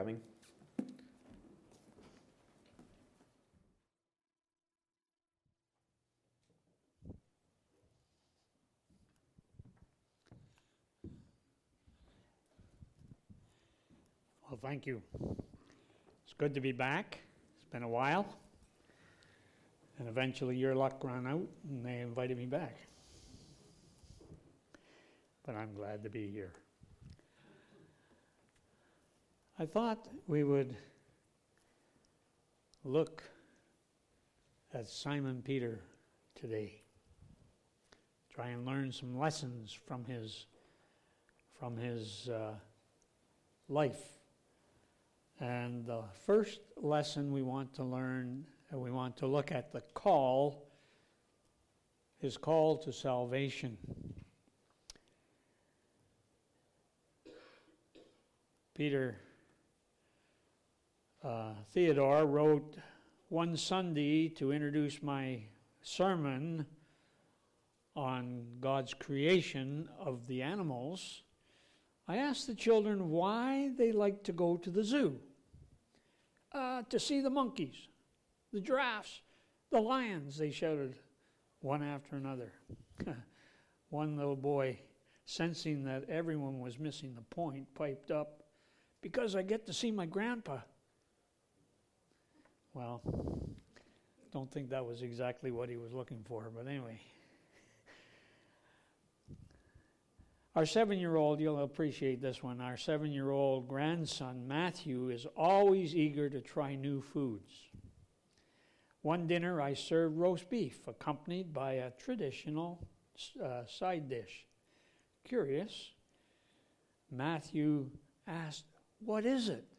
coming. Well, thank you. It's good to be back. It's been a while. And eventually your luck ran out and they invited me back. But I'm glad to be here. I thought we would look at Simon Peter today. Try and learn some lessons from his life. And the first lesson we want to learn, we want to look at his call to salvation. Peter Theodore wrote one Sunday to introduce my sermon on God's creation of the animals. I asked the children why they like to go to the zoo. To see the monkeys, the giraffes, the lions, they shouted one after another. One little boy, sensing that everyone was missing the point, piped up, "Because I get to see my grandpa." Well, don't think that was exactly what he was looking for, but anyway. Our 7-year-old, you'll appreciate this one, our 7-year-old grandson, Matthew, is always eager to try new foods. One dinner I served roast beef, accompanied by a traditional side dish. Curious, Matthew asked, "What is it?"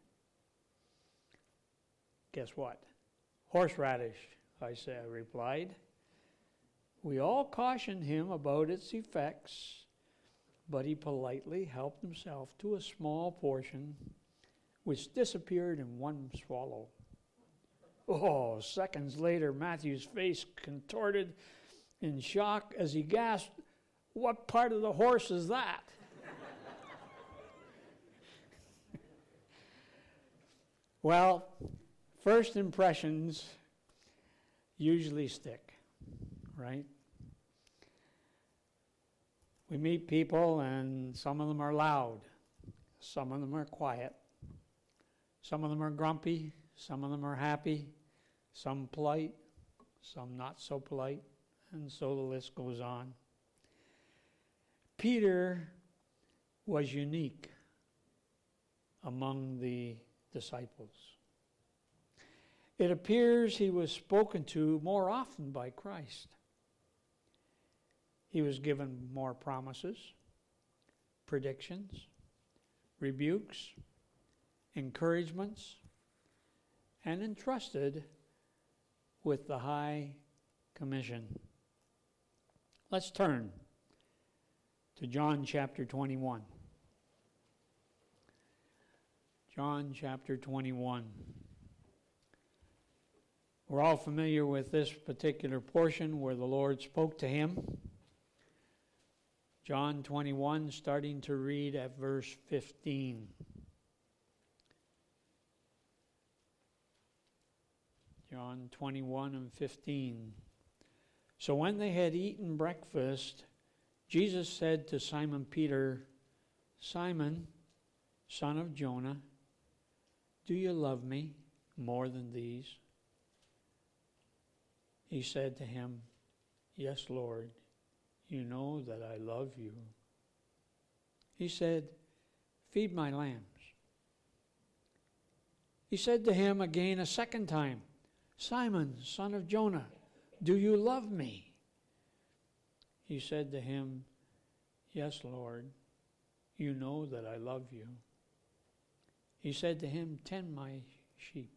Guess what? Horseradish, I replied. We all cautioned him about its effects, but he politely helped himself to a small portion, which disappeared in one swallow. Oh, seconds later, Matthew's face contorted in shock as he gasped, "What part of the horse is that?" Well, first impressions usually stick, right? We meet people and some of them are loud, some of them are quiet, some of them are grumpy, some of them are happy, some polite, some not so polite, and so the list goes on. Peter was unique among the disciples. It appears he was spoken to more often by Christ. He was given more promises, predictions, rebukes, encouragements, and entrusted with the High Commission. Let's turn to John chapter 21. John chapter 21. We're all familiar with this particular portion where the Lord spoke to him. John 21, starting to read at verse 15. John 21 and 15. So when they had eaten breakfast, Jesus said to Simon Peter, "Simon, son of Jonah, do you love me more than these?" He said to him, "Yes, Lord, you know that I love you." He said, "Feed my lambs." He said to him again a second time, "Simon, son of Jonah, do you love me?" He said to him, "Yes, Lord, you know that I love you." He said to him, "Tend my sheep."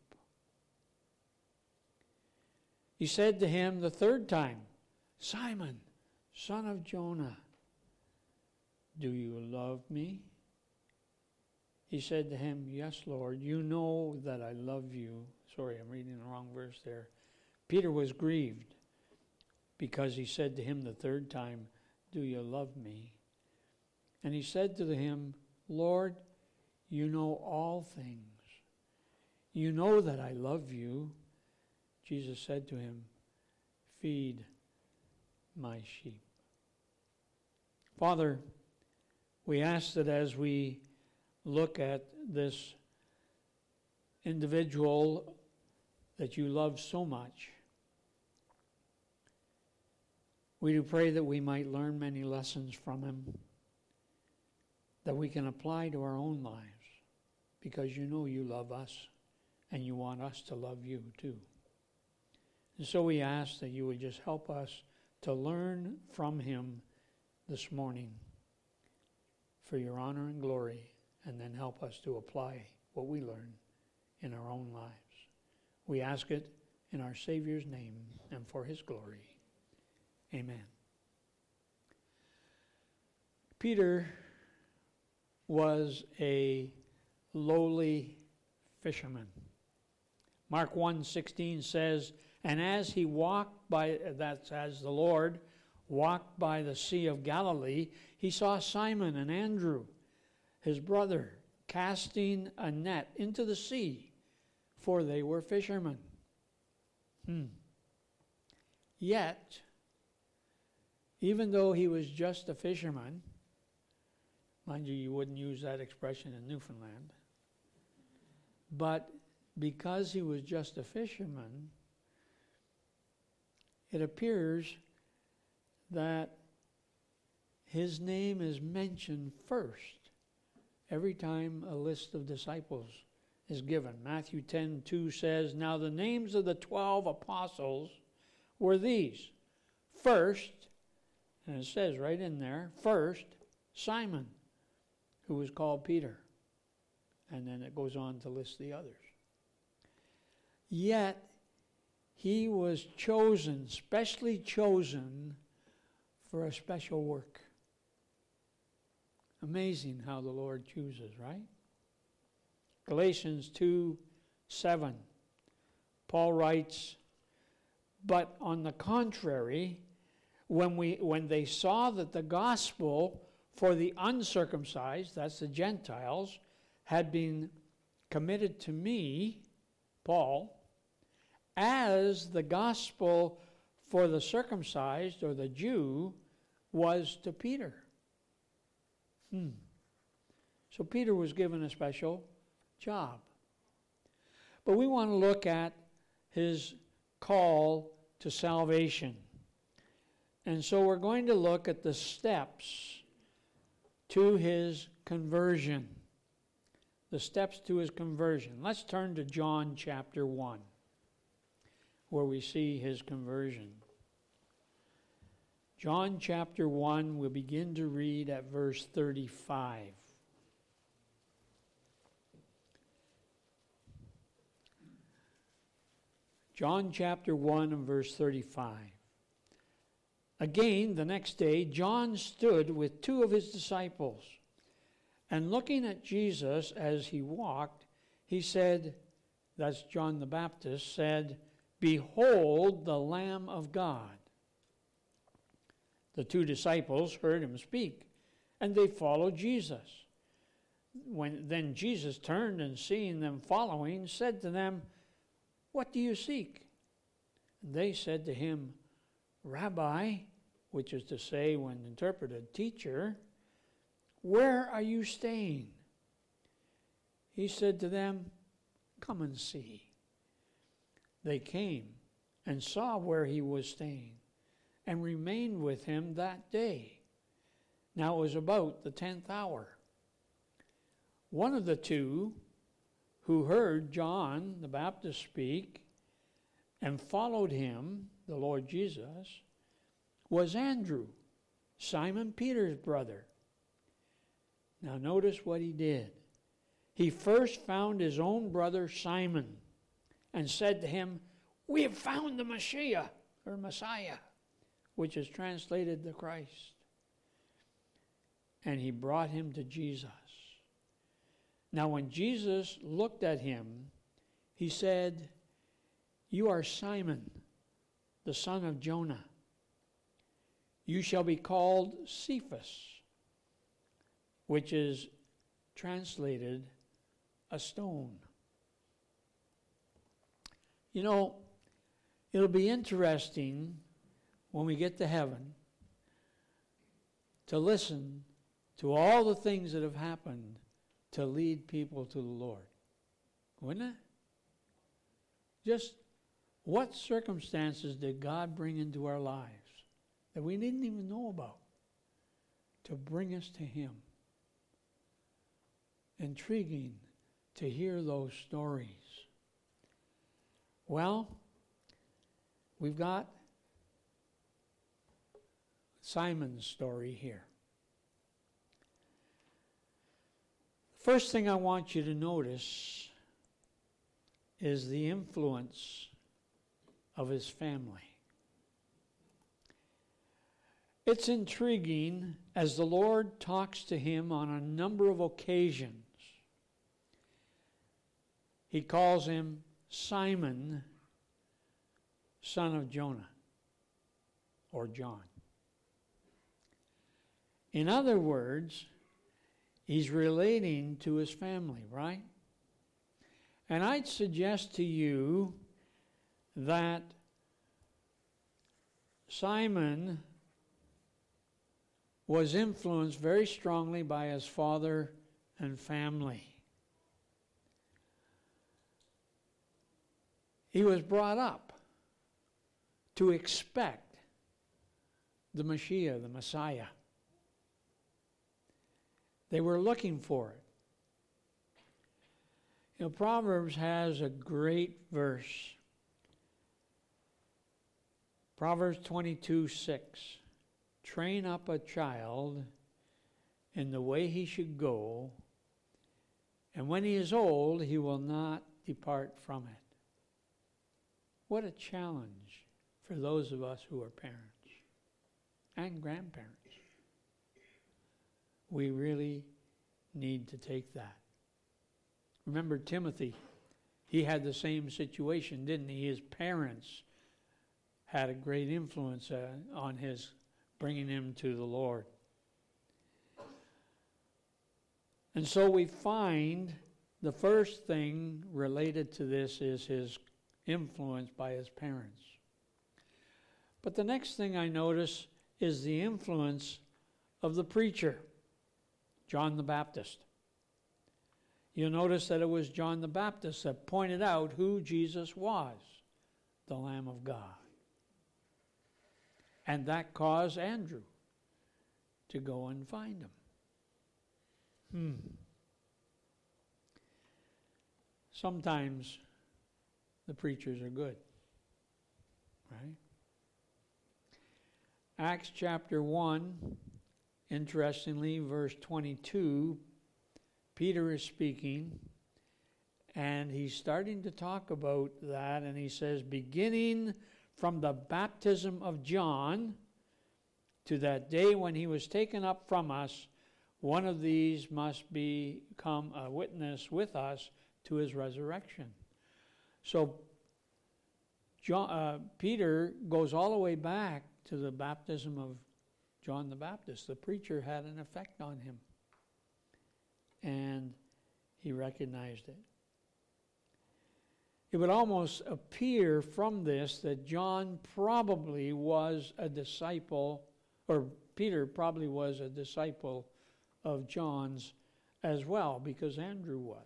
He said to him the third time, "Simon, son of Jonah, do you love me?" He said to him, "Yes, Lord, you know that I love you." Sorry, I'm reading the wrong verse there. Peter was grieved because he said to him the third time, "Do you love me?" And he said to him, "Lord, you know all things. You know that I love you. Jesus said to him, feed my sheep. Father, we ask that as we look at this individual that you love so much, we do pray that we might learn many lessons from him that we can apply to our own lives, because you know you love us and you want us to love you too. And so we ask that you would just help us to learn from him this morning for your honor and glory, and then help us to apply what we learn in our own lives. We ask it in our Savior's name and for his glory. Amen. Peter was a lowly fisherman. Mark 1:16 says, and as he walked by, that's as the Lord walked by the Sea of Galilee, he saw Simon and Andrew, his brother, casting a net into the sea, for they were fishermen. Yet, even though he was just a fisherman, mind you, you wouldn't use that expression in Newfoundland, but because he was just a fisherman, it appears that his name is mentioned first every time a list of disciples is given. Matthew 10:2 says, now the names of the 12 apostles were these. First, and it says right in there, first, Simon, who was called Peter. And then it goes on to list the others. Yet, he was chosen, specially chosen, for a special work. Amazing how the Lord chooses, right? Galatians 2:7. Paul writes, but on the contrary, when they saw that the gospel for the uncircumcised, that's the Gentiles, had been committed to me, Paul, as the gospel for the circumcised or the Jew was to Peter. So Peter was given a special job. But we want to look at his call to salvation. And so we're going to look at the steps to his conversion. The steps to his conversion. Let's turn to John chapter 1, where we see his conversion. John chapter 1, we'll begin to read at verse 35. John chapter 1 and verse 35. Again, the next day, John stood with two of his disciples, and looking at Jesus as he walked, he said, that's John the Baptist, said, behold the Lamb of God. The two disciples heard him speak, and they followed Jesus. Then Jesus turned and seeing them following, said to them, what do you seek? And they said to him, Rabbi, which is to say, when interpreted, teacher, where are you staying? He said to them, come and see. They came and saw where he was staying, and remained with him that day. Now it was about the 10th hour. One of the two who heard John the Baptist speak and followed him, the Lord Jesus, was Andrew, Simon Peter's brother. Now notice what he did. He first found his own brother Simon and said to him, we have found the Messiah, or Messiah, which is translated the Christ. And he brought him to Jesus. Now when Jesus looked at him, he said, you are Simon, the son of Jonah. You shall be called Cephas, which is translated a stone. You know, it'll be interesting when we get to heaven to listen to all the things that have happened to lead people to the Lord. Wouldn't it? Just what circumstances did God bring into our lives that we didn't even know about to bring us to Him? Intriguing to hear those stories. Well, we've got Simon's story here. First thing I want you to notice is the influence of his family. It's intriguing as the Lord talks to him on a number of occasions. He calls him Simon, son of Jonah, or John. In other words, he's relating to his family, right? And I'd suggest to you that Simon was influenced very strongly by his father and family. He was brought up to expect the Mashiach, the Messiah. They were looking for it. You know, Proverbs has a great verse. Proverbs 22:6. Train up a child in the way he should go, and when he is old, he will not depart from it. What a challenge for those of us who are parents and grandparents. We really need to take that. Remember Timothy, he had the same situation, didn't he? His parents had a great influence on his bringing him to the Lord. And so we find the first thing related to this is his influence by his parents. But the next thing I notice is the influence of the preacher, John the Baptist. You'll notice that it was John the Baptist that pointed out who Jesus was, the Lamb of God. And that caused Andrew to go and find him. Sometimes the preachers are good, right? Acts chapter 1, interestingly, verse 22, Peter is speaking, and he's starting to talk about that, and he says, beginning from the baptism of John to that day when he was taken up from us, one of these must become a witness with us to his resurrection. So Peter goes all the way back to the baptism of John the Baptist. The preacher had an effect on him, and he recognized it. It would almost appear from this that John probably was a disciple, or Peter probably was a disciple of John's as well, because Andrew was.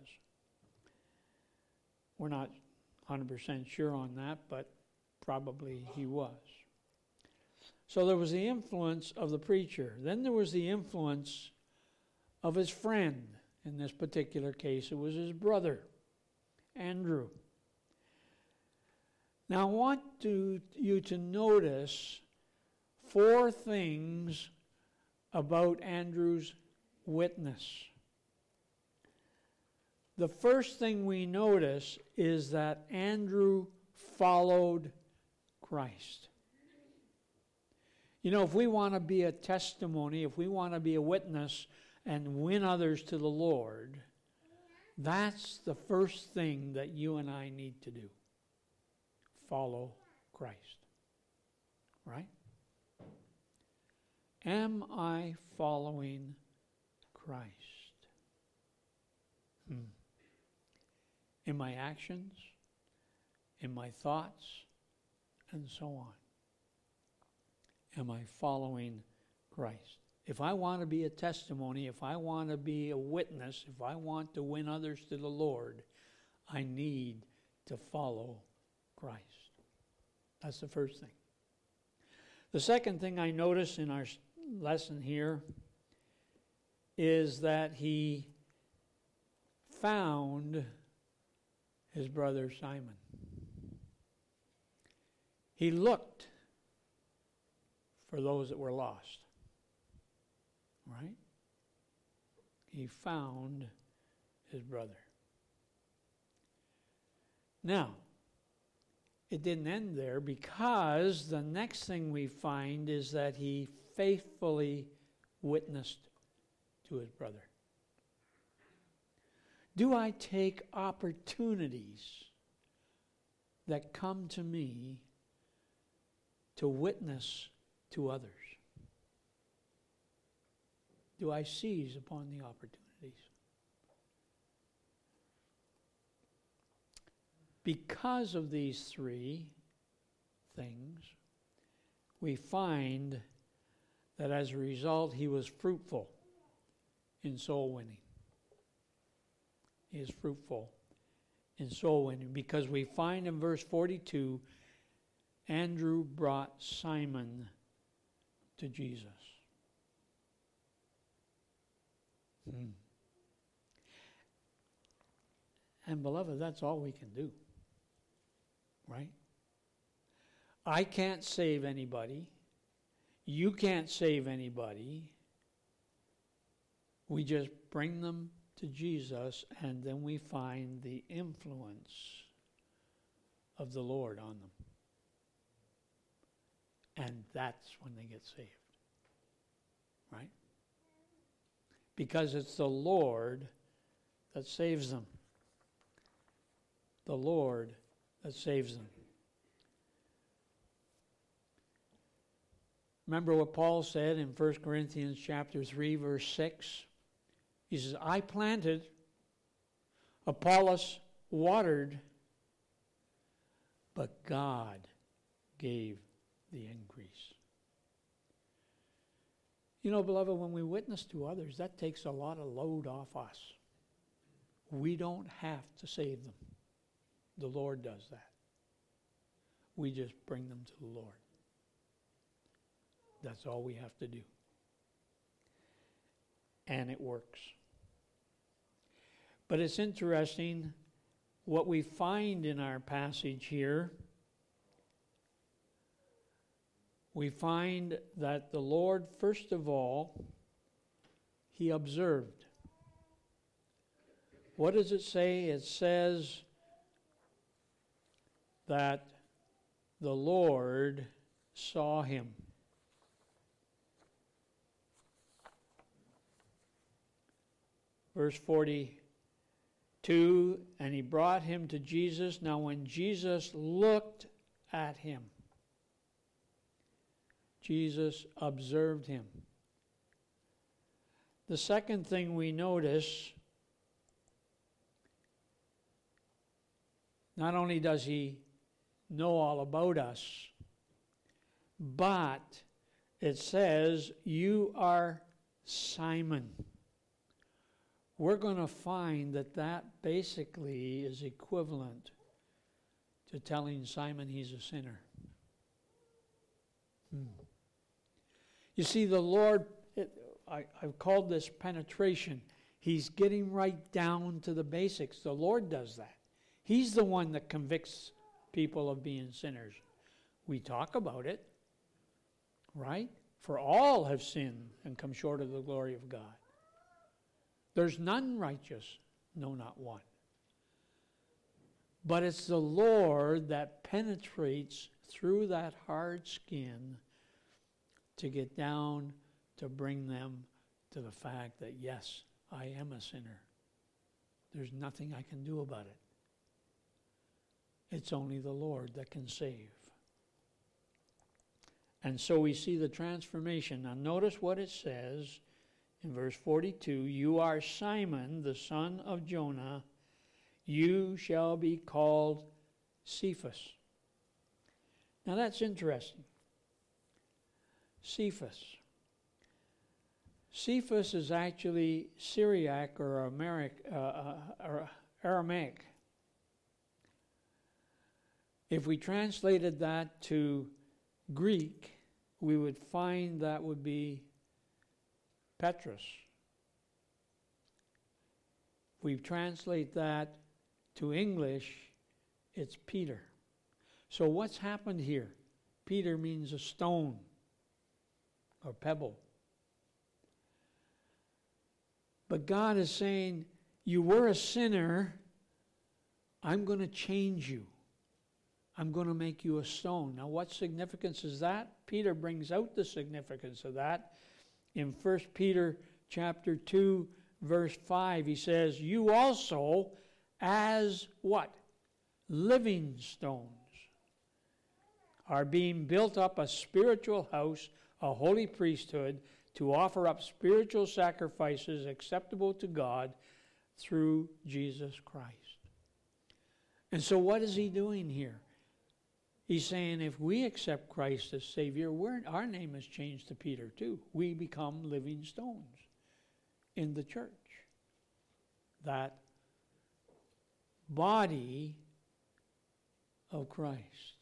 We're not 100% sure on that, but probably he was. So there was the influence of the preacher. Then there was the influence of his friend. In this particular case, it was his brother, Andrew. Now I want you to notice 4 things about Andrew's witness. The first thing we notice is that Andrew followed Christ. You know, if we want to be a testimony, if we want to be a witness and win others to the Lord, that's the first thing that you and I need to do. Follow Christ. Right? Am I following Christ? In my actions, in my thoughts, and so on? Am I following Christ? If I want to be a testimony, if I want to be a witness, if I want to win others to the Lord, I need to follow Christ. That's the first thing. The second thing I notice in our lesson here is that he found his brother Simon. He looked for those that were lost. Right? He found his brother. Now, it didn't end there, because the next thing we find is that he faithfully witnessed to his brother. Do I take opportunities that come to me to witness to others? Do I seize upon the opportunities? Because of these three things, we find that as a result, he was fruitful in soul winning. He is fruitful in soul winning, because we find in verse 42, Andrew brought Simon to Jesus. And beloved, that's all we can do, right? I can't save anybody. You can't save anybody. We just bring them to Jesus, and then we find the influence of the Lord on them. And that's when they get saved, right? Because it's the Lord that saves them. The Lord that saves them. Remember what Paul said in 1 Corinthians chapter 3, verse 6? He says, I planted, Apollos watered, but God gave the increase. You know, beloved, when we witness to others, that takes a lot of load off us. We don't have to save them. The Lord does that. We just bring them to the Lord. That's all we have to do. And it works. But it's interesting what we find in our passage here. We find that the Lord, first of all, he observed. What does it say? It says that the Lord saw him. Verse 42, and he brought him to Jesus. Now when Jesus looked at him, Jesus observed him. The second thing we notice, not only does he know all about us, but it says, you are Simon. We're going to find that that basically is equivalent to telling Simon he's a sinner. You see, the Lord, I've called this penetration. He's getting right down to the basics. The Lord does that. He's the one that convicts people of being sinners. We talk about it, right? For all have sinned and come short of the glory of God. There's none righteous, no, not one. But it's the Lord that penetrates through that hard skin to get down to bring them to the fact that, yes, I am a sinner. There's nothing I can do about it. It's only the Lord that can save. And so we see the transformation. Now notice what it says in verse 42. You are Simon, the son of Jonah. You shall be called Cephas. Now that's interesting. Cephas. Cephas is actually Syriac or Aramaic. If we translated that to Greek, we would find that would be Petrus. If we translate that to English, it's Peter. So what's happened here? Peter means a stone or pebble. But God is saying, you were a sinner, I'm going to change you. I'm going to make you a stone. Now, what significance is that? Peter brings out the significance of that. In 1 Peter chapter 2, verse 5, he says, you also, as what? Living stones, are being built up a spiritual house, a holy priesthood, to offer up spiritual sacrifices acceptable to God through Jesus Christ. And so what is he doing here? He's saying if we accept Christ as Savior, our name is changed to Peter too. We become living stones in the church. That body of Christ.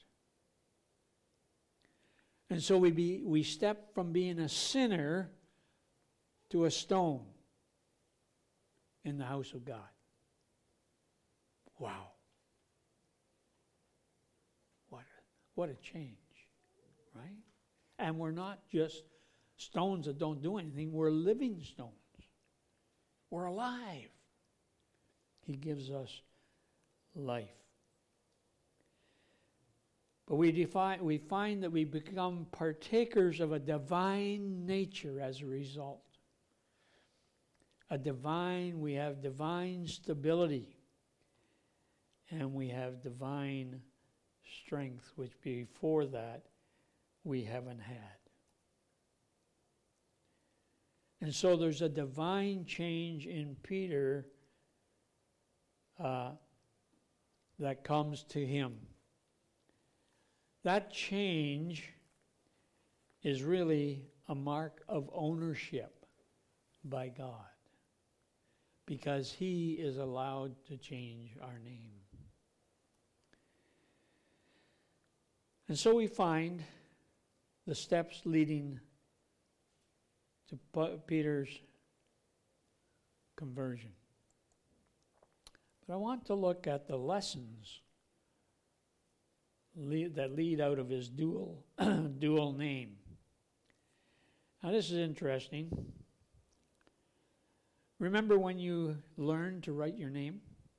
And so we step from being a sinner to a stone in the house of God. Wow. What a change, right? And we're not just stones that don't do anything. We're living stones. We're alive. He gives us life. But we find that we become partakers of a divine nature as a result. We have divine stability. And we have divine strength, which before that we haven't had. And so there's a divine change in Peter that comes to him. That change is really a mark of ownership by God, because he is allowed to change our name. And so we find the steps leading to Peter's conversion. But I want to look at the lessons that lead out of his dual name. Now this is interesting. Remember when you learned to write your name?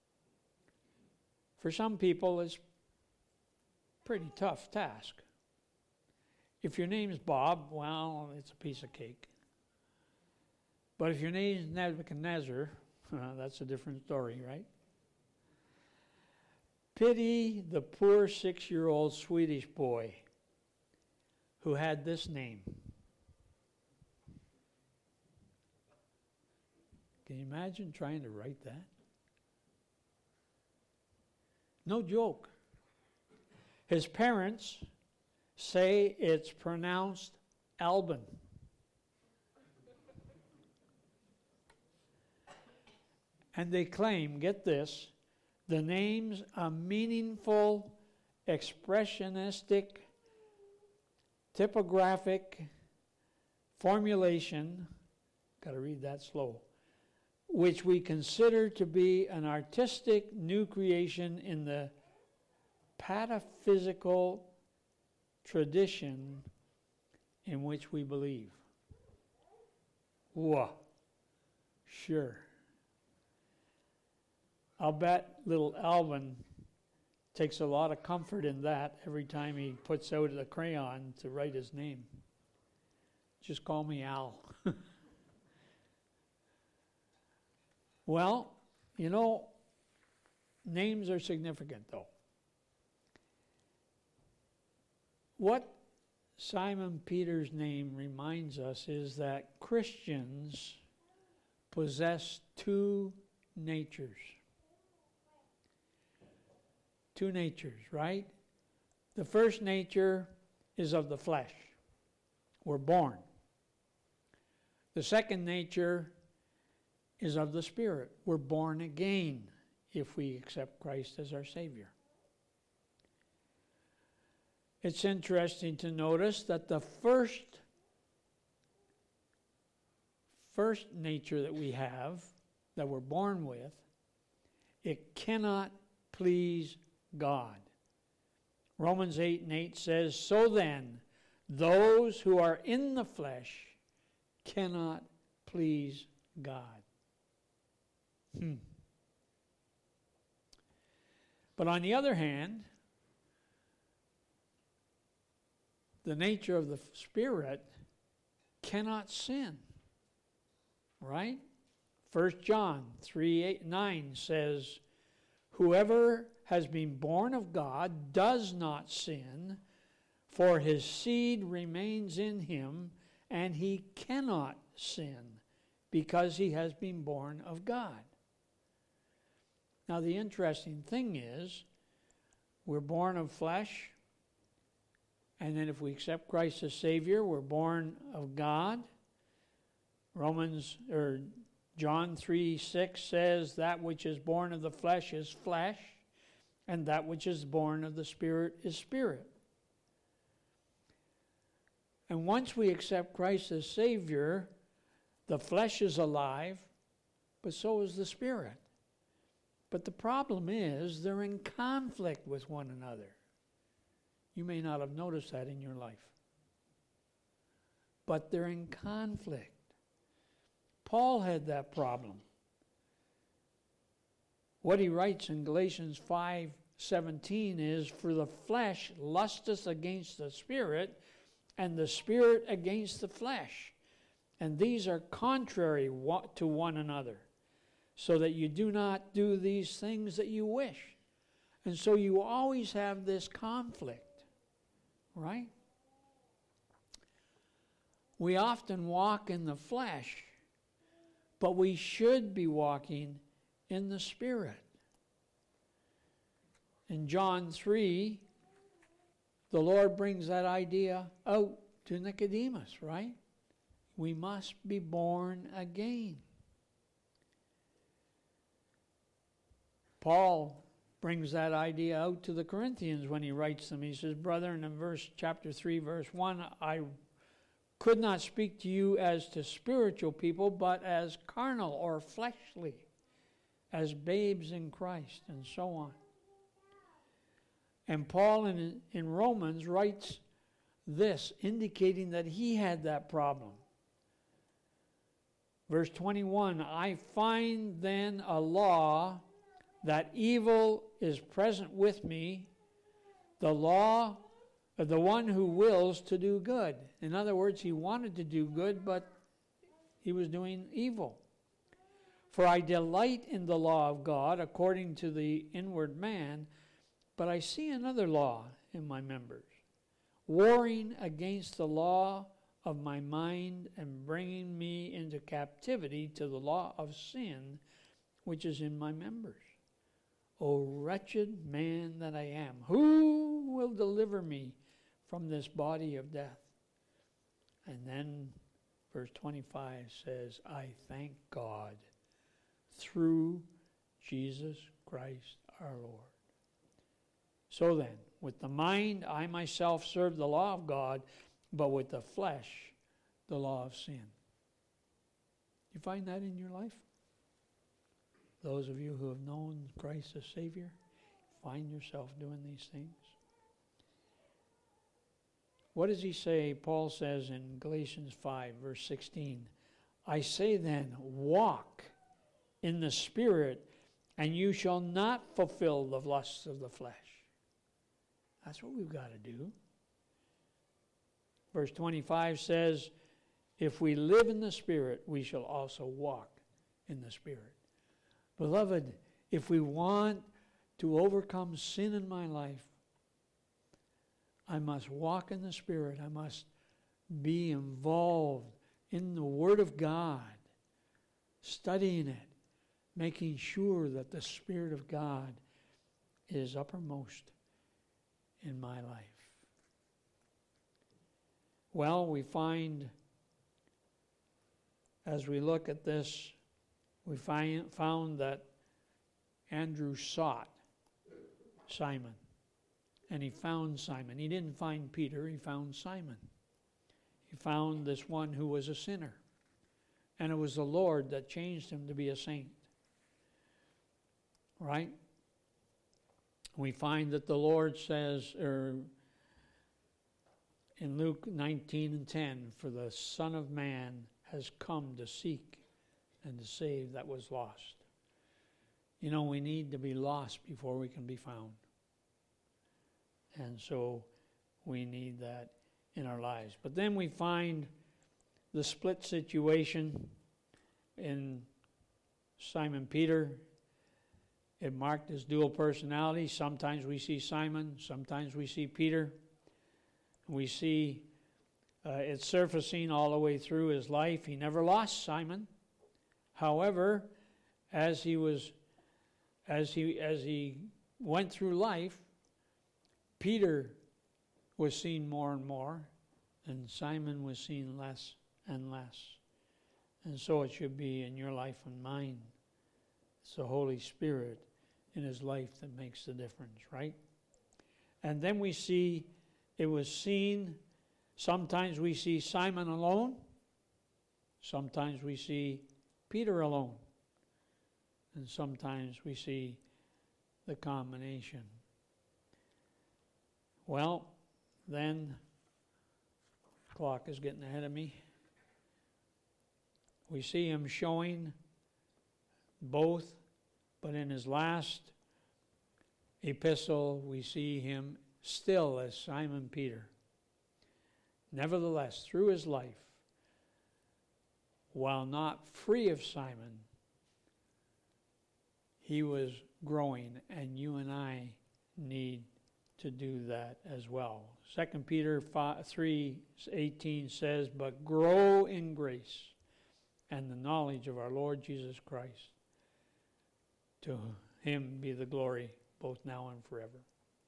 For some people, it's pretty tough task. If your name's Bob, well, it's a piece of cake. But if your name's Nebuchadnezzar, that's a different story, right? Pity the poor 6-year-old Swedish boy who had this name. Can you imagine trying to write that? No joke. His parents say it's pronounced Albin. And they claim, get this, the name's a meaningful, expressionistic, typographic formulation, got to read that slow, which we consider to be an artistic new creation in the pataphysical tradition in which we believe. Whoa, sure. I'll bet little Alvin takes a lot of comfort in that every time he puts out the crayon to write his name. Just call me Al. Well, you know, names are significant though. What Simon Peter's name reminds us is that Christians possess two natures. two natures, right? The first nature is of the flesh. We're born. The second nature is of the Spirit. We're born again if we accept Christ as our Savior. It's interesting to notice that the first nature that we have, that we're born with, it cannot please God. Romans 8:8 says, "So then, those who are in the flesh cannot please God." But on the other hand, the nature of the Spirit cannot sin. Right? 1 John 3:9 says, "Whoever has been born of God does not sin, for his seed remains in him, and he cannot sin, because he has been born of God." Now, the interesting thing is, we're born of flesh, and then if we accept Christ as Savior, we're born of God. John 3:6 says, "That which is born of the flesh is flesh, and that which is born of the Spirit is spirit." And once we accept Christ as Savior, the flesh is alive, but so is the Spirit. But the problem is they're in conflict with one another. You may not have noticed that in your life. But they're in conflict. Paul had that problem. What he writes in Galatians 5:17 is, "For the flesh lusteth against the Spirit, and the Spirit against the flesh. And these are contrary to one another, so that you do not do these things that you wish." And so you always have this conflict, right? We often walk in the flesh, but we should be walking in the Spirit. In John 3, the Lord brings that idea out to Nicodemus, right? We must be born again. Paul brings that idea out to the Corinthians when he writes them. He says, "Brethren," in chapter 3, verse 1, "I could not speak to you as to spiritual people, but as carnal or fleshly, as babes in Christ," and so on. And Paul in Romans writes this, indicating that he had that problem. Verse 21, "I find then a law that evil is present with me, the law of the one who wills to do good." In other words, he wanted to do good, but he was doing evil. "For I delight in the law of God according to the inward man, but I see another law in my members, warring against the law of my mind and bringing me into captivity to the law of sin, which is in my members. O wretched man that I am, who will deliver me from this body of death?" And then verse 25 says, "I thank God through Jesus Christ our Lord." So then, with the mind, I myself serve the law of God, but with the flesh, the law of sin. You find that in your life? Those of you who have known Christ as Savior, find yourself doing these things? What does he say? Paul says in Galatians 5, verse 16, "I say then, walk in the Spirit, and you shall not fulfill the lusts of the flesh." That's what we've got to do. Verse 25 says, "If we live in the Spirit, we shall also walk in the Spirit." Beloved, if we want to overcome sin in my life, I must walk in the Spirit. I must be involved in the Word of God, studying it, making sure that the Spirit of God is uppermost in my life? Well, we find, as we look at this, we found that Andrew sought Simon, and he found Simon. He didn't find Peter, he found Simon. He found this one who was a sinner, and it was the Lord that changed him to be a saint. Right? We find that the Lord says, in Luke 19:10, for the Son of Man has come to seek and to save that was lost. You know, we need to be lost before we can be found. And so we need that in our lives. But then we find the split situation in Simon Peter. It marked his dual personality. Sometimes we see Simon, sometimes we see Peter. We see it surfacing all the way through his life. He never lost Simon. However, as he went through life, Peter was seen more and more, and Simon was seen less and less. And so it should be in your life and mine. It's the Holy Spirit in his life that makes the difference, right? And then we see it was seen, sometimes we see Simon alone, sometimes we see Peter alone, and sometimes we see the combination. Well, then, the clock is getting ahead of me. We see him showing both, but in his last epistle, we see him still as Simon Peter. Nevertheless, through his life, while not free of Simon, he was growing, and you and I need to do that as well. 2 Peter 3:18 says, but grow in grace and the knowledge of our Lord Jesus Christ. To him be the glory both now and forever.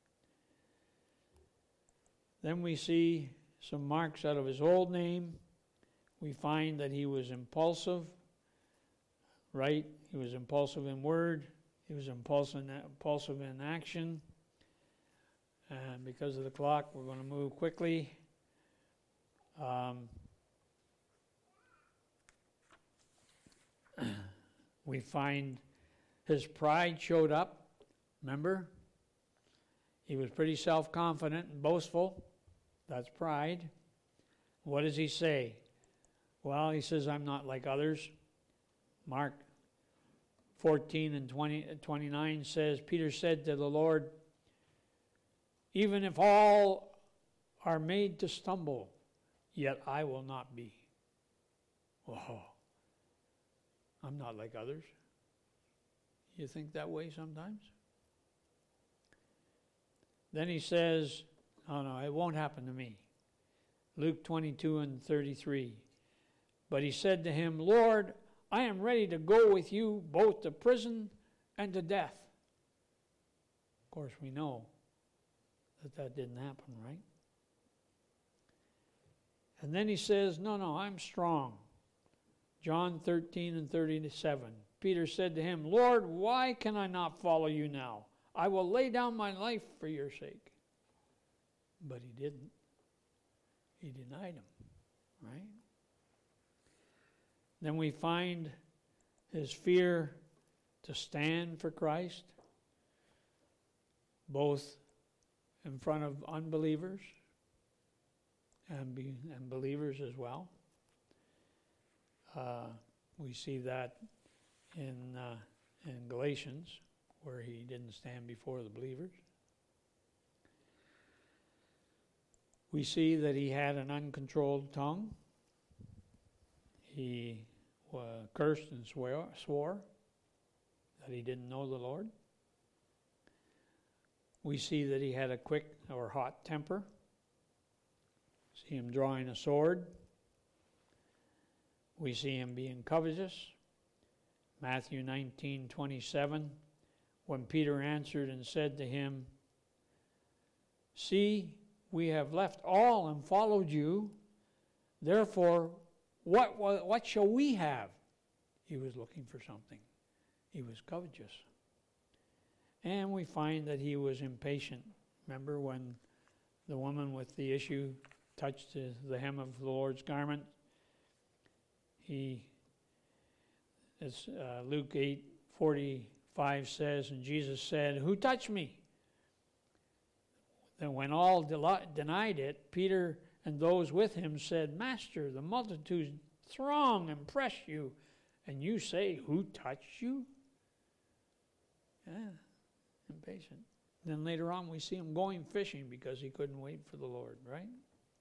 Then we see some marks out of his old name. We find that he was impulsive, right? He was impulsive in word. He was impulsive in action. And because of the clock, we're going to move quickly. We find his pride showed up. Remember? He was pretty self-confident and boastful. That's pride. What does he say? Well, he says, I'm not like others. Mark 14 and 29 says, Peter said to the Lord, even if all are made to stumble, yet I will not be. Whoa. I'm not like others. You think that way sometimes? Then he says, oh no, it won't happen to me. Luke 22 and 33. But he said to him, Lord, I am ready to go with you both to prison and to death. Of course, we know that didn't happen, right? And then he says, no, I'm strong. John 13 and 37. Peter said to him, Lord, why can I not follow you now? I will lay down my life for your sake. But he didn't. He denied him, right? Then we find his fear to stand for Christ, both in front of unbelievers and believers as well. We see that in Galatians, where he didn't stand before the believers. We see that he had an uncontrolled tongue. He cursed and swore that he didn't know the Lord. We see that he had a quick or hot temper. See him drawing a sword. We see him being covetous. Matthew 19:27. When Peter answered and said to him, "See, we have left all and followed you. Therefore, what shall we have?" He was looking for something. He was covetous. And we find that he was impatient. Remember when the woman with the issue touched the hem of the Lord's garment? As Luke 8:45 says, and Jesus said, "Who touched me?" Then when all denied it, Peter and those with him said, "Master, the multitudes throng and press you, and you say, 'Who touched you?'" Yeah, impatient. Then later on we see him going fishing because he couldn't wait for the Lord, right?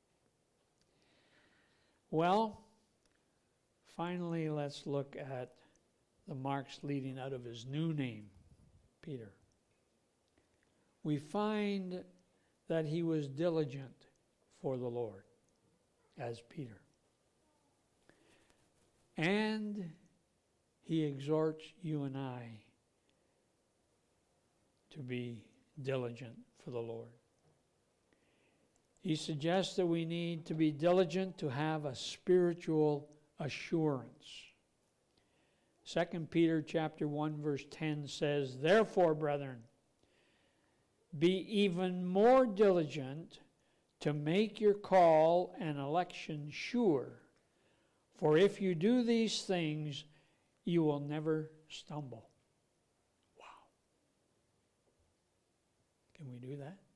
Well, finally let's look at the marks leading out of his new name, Peter. We find that he was diligent for the Lord as Peter. And he exhorts you and I to be diligent for the Lord. He suggests that we need to be diligent to have a spiritual assurance. 2 Peter chapter 1 verse 10 says, "Therefore, brethren, be even more diligent to make your call and election sure. For if you do these things, you will never stumble." Wow. Can we do that?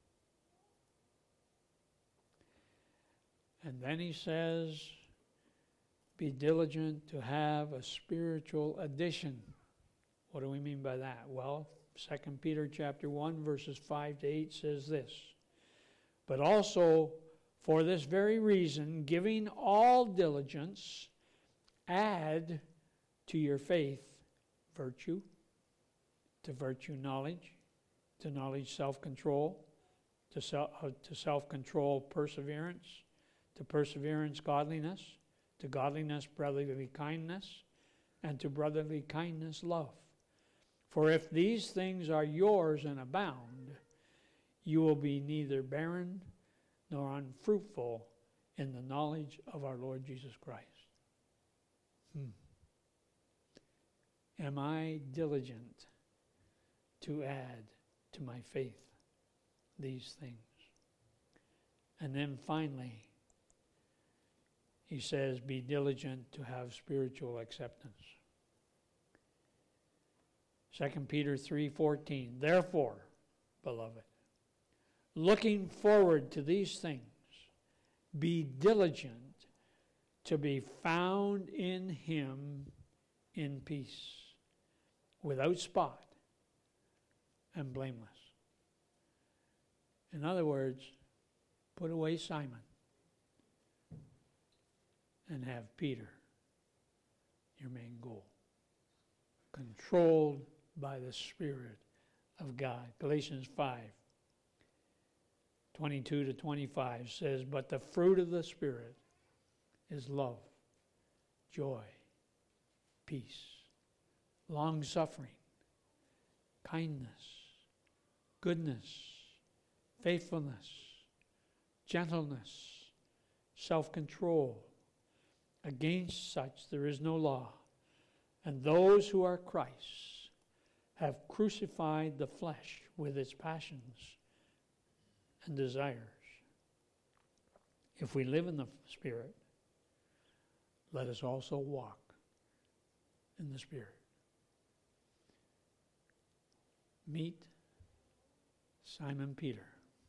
And then he says, be diligent to have a spiritual addition. What do we mean by that? Well, 2 Peter chapter 1 verses 5 to 8 says this, "But also for this very reason, giving all diligence, add to your faith virtue, to virtue knowledge, to knowledge self-control, to self-control perseverance, to perseverance godliness, to godliness brotherly kindness, and to brotherly kindness love. For if these things are yours and abound, you will be neither barren nor unfruitful in the knowledge of our Lord Jesus Christ." Am I diligent to add to my faith these things? And then finally, he says, be diligent to have spiritual acceptance. 2 Peter 3:14, "Therefore, beloved, looking forward to these things, be diligent to be found in him in peace, without spot and blameless." In other words, put away Simon and have Peter your main goal, controlled by the Spirit of God. Galatians 5:22 to 25 says, "But the fruit of the Spirit is love, joy, peace, long-suffering, kindness, goodness, faithfulness, gentleness, self-control. Against such there is no law. And those who are Christ's have crucified the flesh with its passions and desires. If we live in the Spirit, let us also walk in the Spirit." Meet Simon Peter.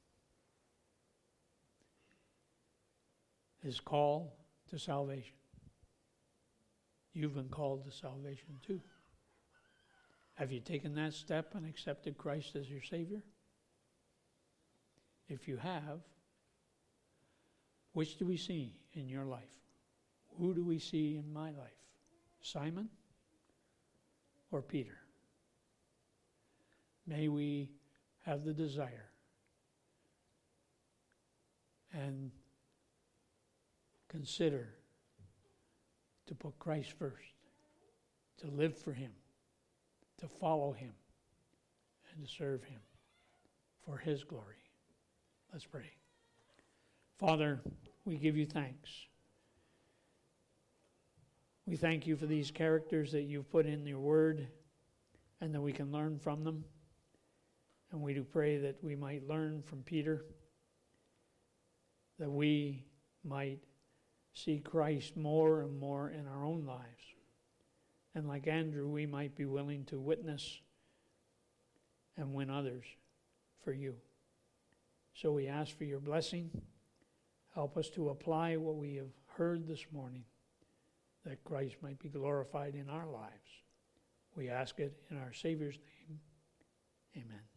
His call to salvation. You've been called to salvation too. Have you taken that step and accepted Christ as your Savior? If you have, which do we see in your life? Who do we see in my life? Simon or Peter? May we have the desire and consider to put Christ first, to live for him, to follow him, and to serve Him for His glory. Let's pray. Father, we give you thanks. We thank you for these characters that you've put in your word and that we can learn from them. And we do pray that we might learn from Peter, that we might see Christ more and more in our own lives. And like Andrew, we might be willing to witness and win others for you. So we ask for your blessing. Help us to apply what we have heard this morning, that Christ might be glorified in our lives. We ask it in our Savior's name. Amen.